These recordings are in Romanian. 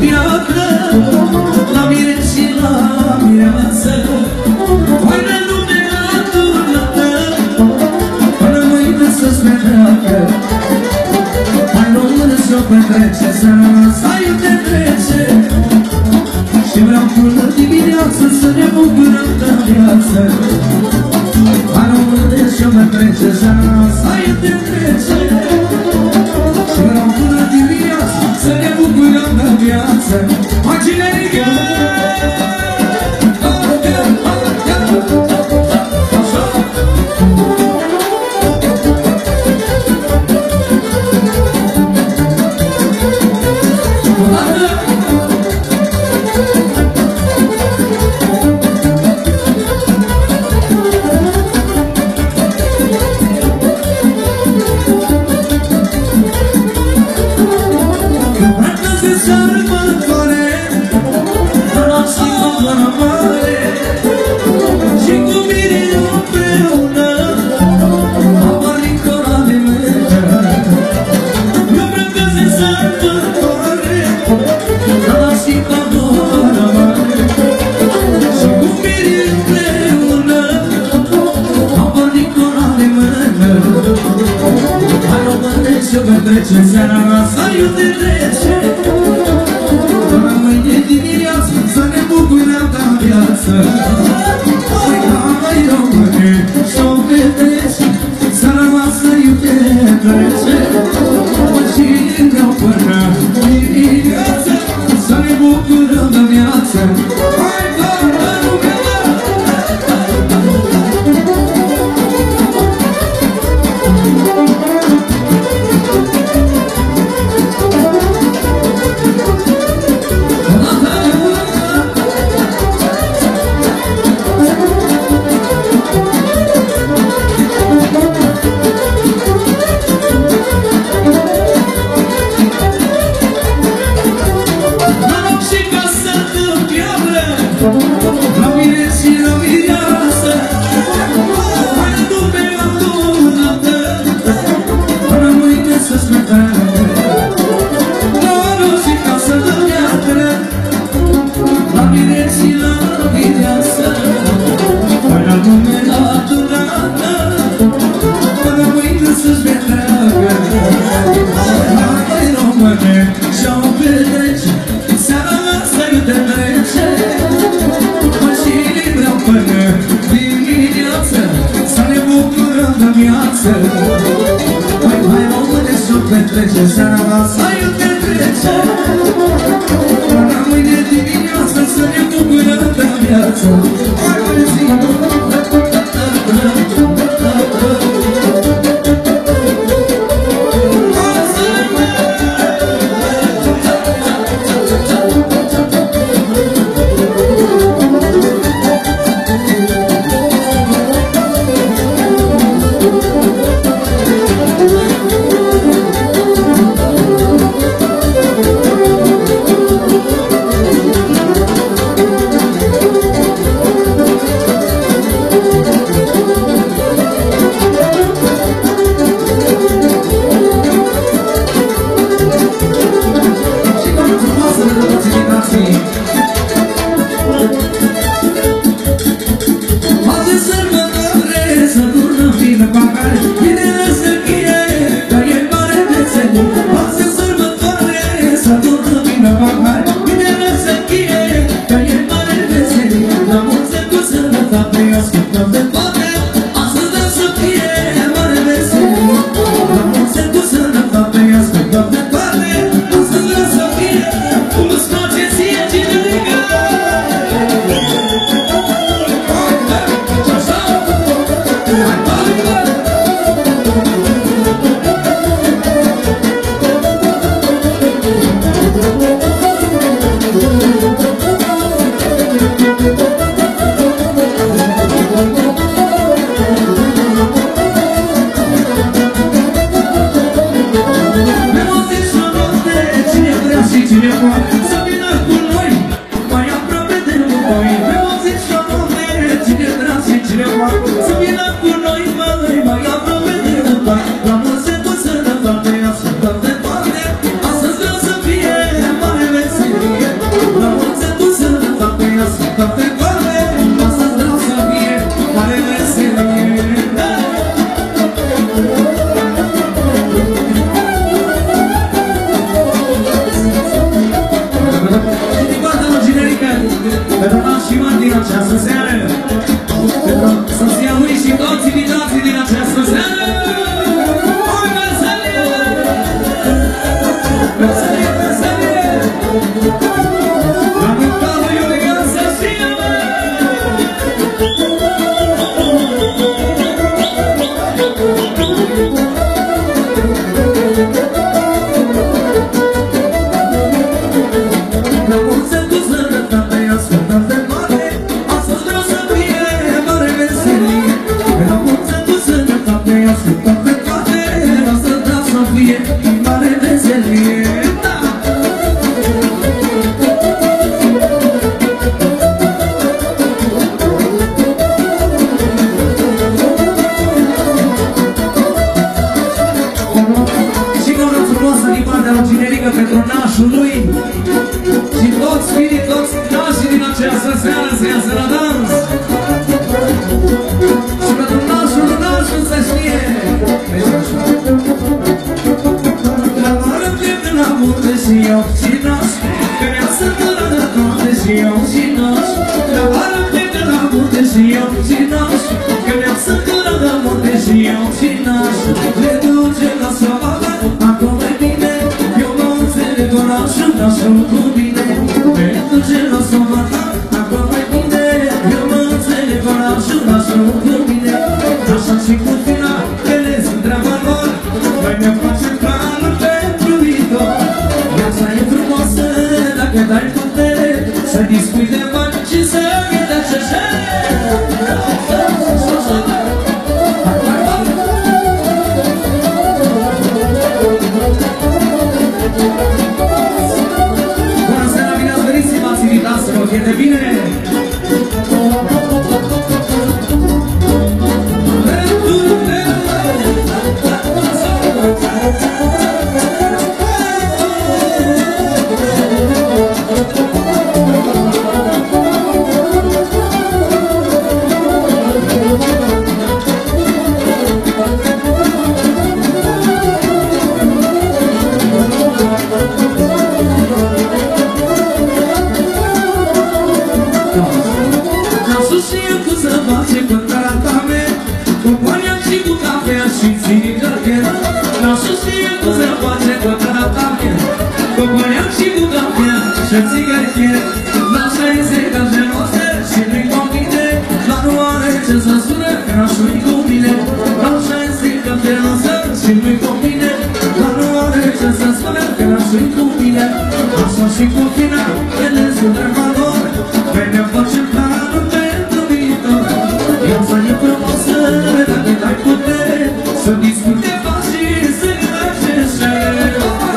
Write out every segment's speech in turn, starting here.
piatră, la mire și la mireasă. Până lume adunată, până mâine să-ți petreacă. Hai română și-o petrece, seara asta iute trece. Și vreau până dimineață să ne bucurăm de viață. Hai română și-o petrece, seara asta iute trece. Și vreau până dimineață să ne bucurăm de viață. Hai cinerică! Trece seara asta, iute trece. Până mâine dimineață să ne bucurăm de viață. Hai române și-o petrece, seara asta iute trece. Și vreau până dimineață să ne bucurăm de viață. Hai toată lumea! Hai române și-o petrece, seara asta iute trece. Până mâine dimineață să ne bucurăm de viață. Hai mărețină! toate toate, asta vreau să fie mare veselie. Și din partea lui Generică, pentru nașii mari din această seară, pentru soția lui și toți invitații din această seară. Oi, veselie! Veselie, veselie! La mântalul Iulian să știe! La mulți cu sănătate, ascultă-te mare, astăzi vreau să fie mare veselie. La mulți cu sănătate, ascultă-te toate, astăzi vreau să fie mare veselie. Generică pentru nașul lui și toți fiii, toți nașii din această seară să iasă la dans. Și pentru nașul să știe. La vară plec la munte și eu și naș, că mi-a sătărat de toate și eu și naș. La vară plec la munte și eu și naș, că mi-a sătărat de munte și eu și naș. Le duce la soară, acum e bine. Nașul cu mine, pentru ce n-o s-o mata, acum e bine. Eu mă înțeleg cu nașul cu mine. Așa și cu tine, ele sunt treaba lor. Noi ne facem planul pentru viitor. Viața e frumoasă dacă dai putere, să dispui de bani și să iei de ceșere. E de bine! Așa și cu tine, ele sunt treaba lor. Noi ne facem planul pentru viitor. Viața e frumoasă dacă dai putere, să discute bani și să dai ceșere.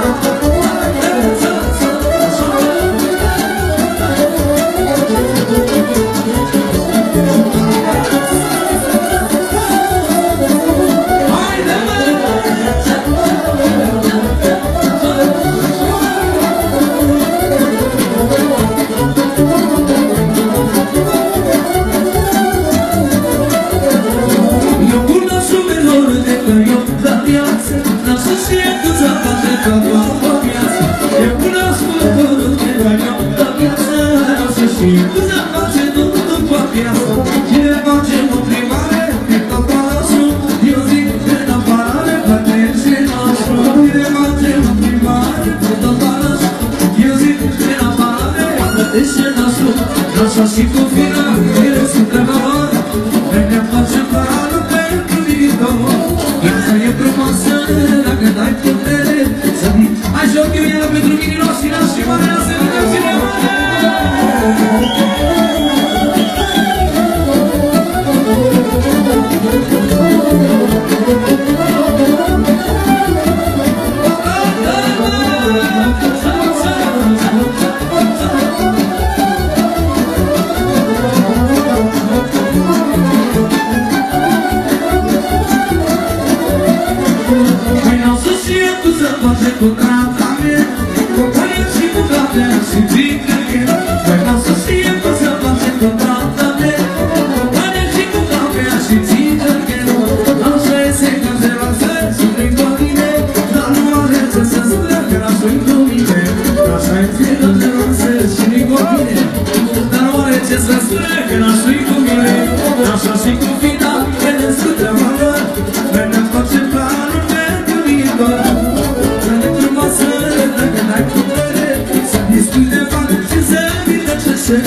Așa și cu fina, ele sunt treaba lor. Noi ne facem planul pentru viitor. Viața e frumoasă dacă dai putere, să vii. Hai joc eu iară pentru minilor și nași și mare, să vedem cine mare. Cu tratament, cu părinți și cu toate, și zic că e. Voi n-am să știe cum să face ție tot de roase și nu-i copine. Dar oare ce să spune că n-aș fi cu mine? Așa și cu fita, vedeți cu treaba lor. Noi ne facem planul pentru viitor. Să-ne frumoasă, dacă n-ai putere, să discute de bani și să vină ce șer.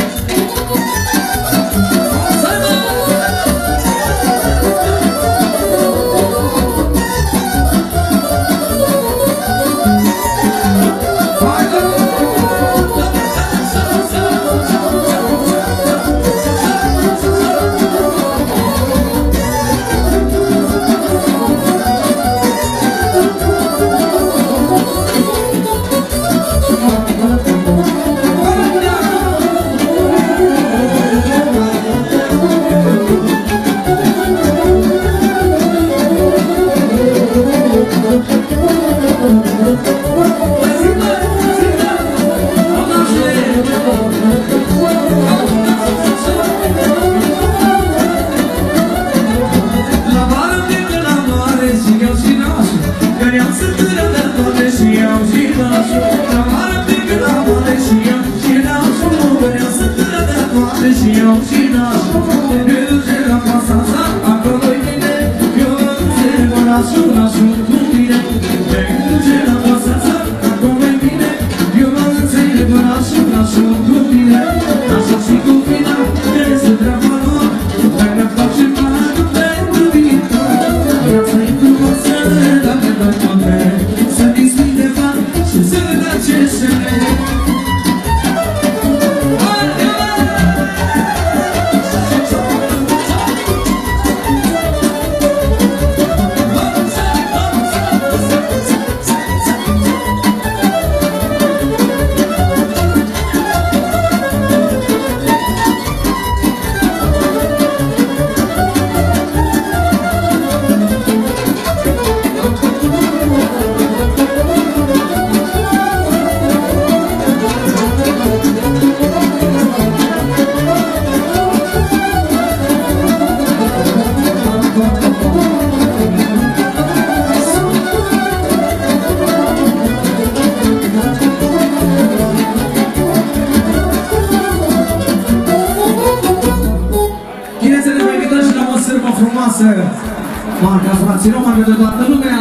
Marca fraților, marca de toată lumea.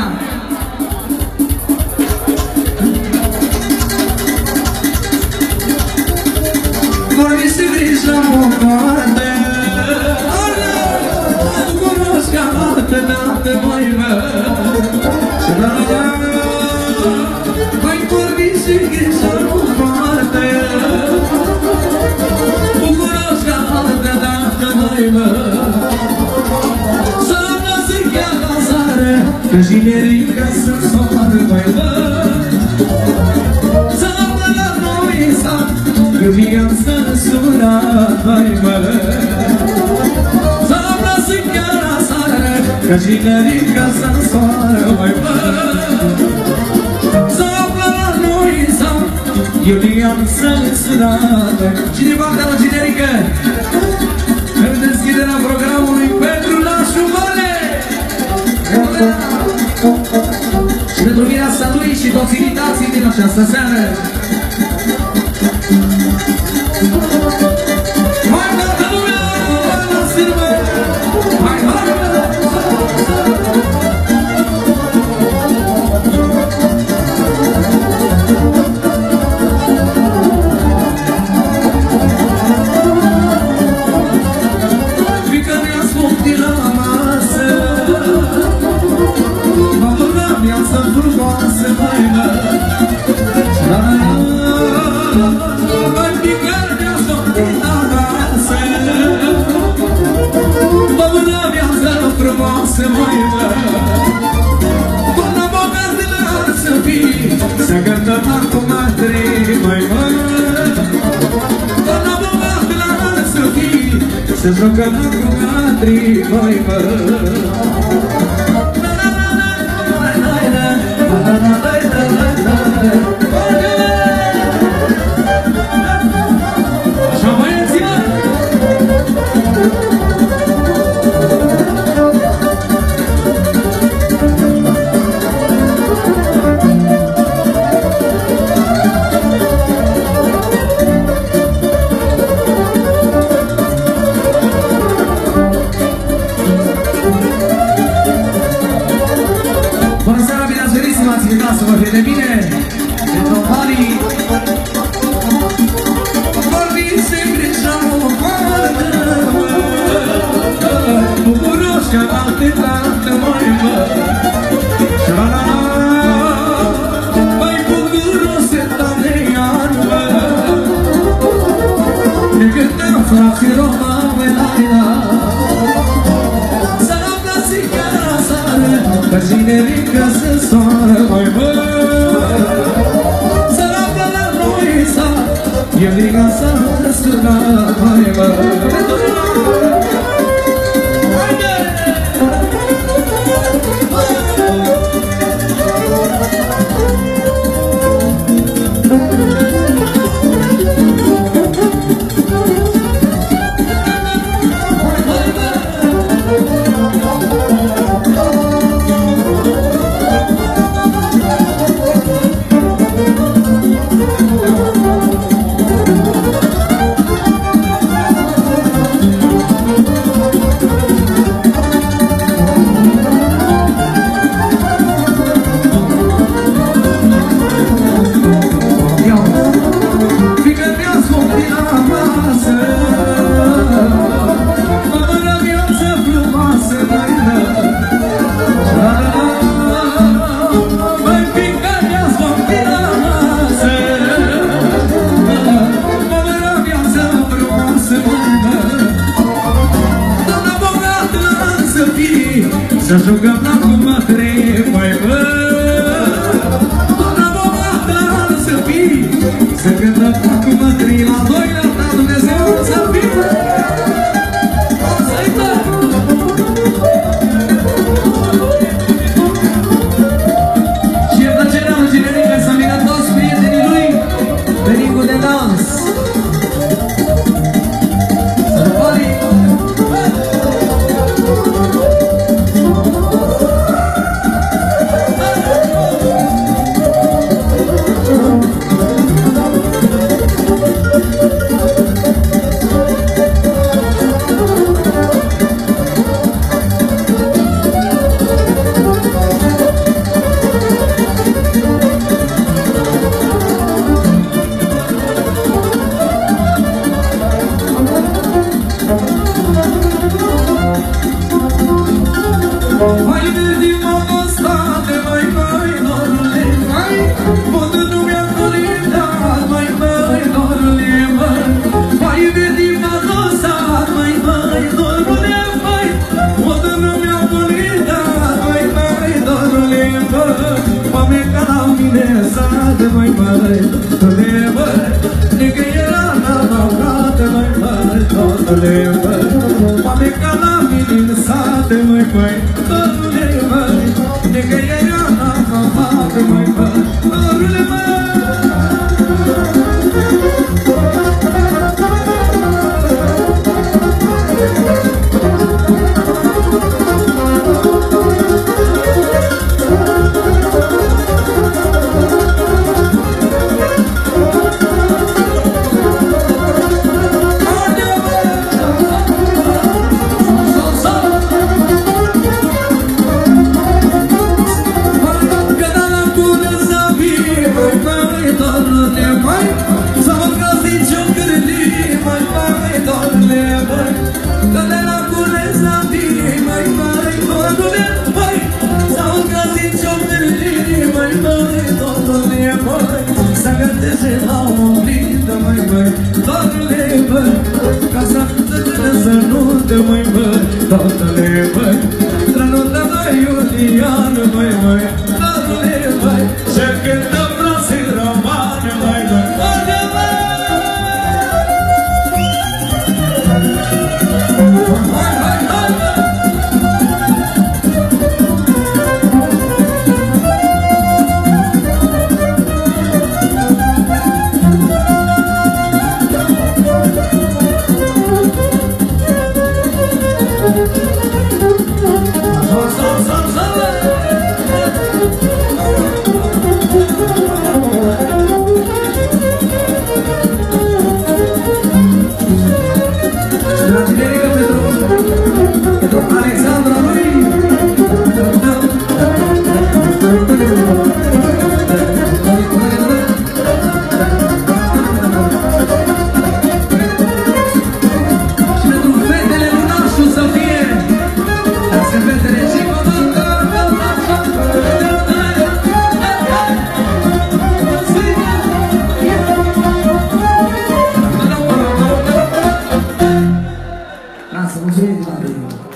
Vorbiți de griji la moarte, nu cunosc altă dată, mai mă. Mai vorbiți de griji la moarte, nu cunosc altă dată, mai mă. Că jinerica să-mi soară, mai mă. Să-mă la noi sat, iubiam să-mi surat, mai mă. Să-mă la zicara sară, că jinerica să-mi soară, mai mă. Să-mă la noi sat, iubiam să-mi surat. Cineva de la jinerică, în deschiderea programului pentru nașul mare. Și pentru viața lui și toți invitații din această seară. Hai, toată lumea, la sârbă! Hai, hai! Fică mi-a spus din la masă, viața frumoasă, mai mă. Mai picar mi-a sortit acasă, mă bună viața frumoasă, mai mă. Până bogat de la să fii, să cântăm acum matrii, mai mă. Până bogat de la să fii, să jucăm acum matrii, mai mă. Așa băieți-mă! Eu din casa răstuna mai mă. Să jucăm la cumătre, mai bă. Doamna bogată să fii, să cântăm la cumătre, la doi la ta Dumnezeu să fii. Să-i dă! Și e plăcerea lui Generica să vină toți prietenii lui Benicul de dans. Mulțumim,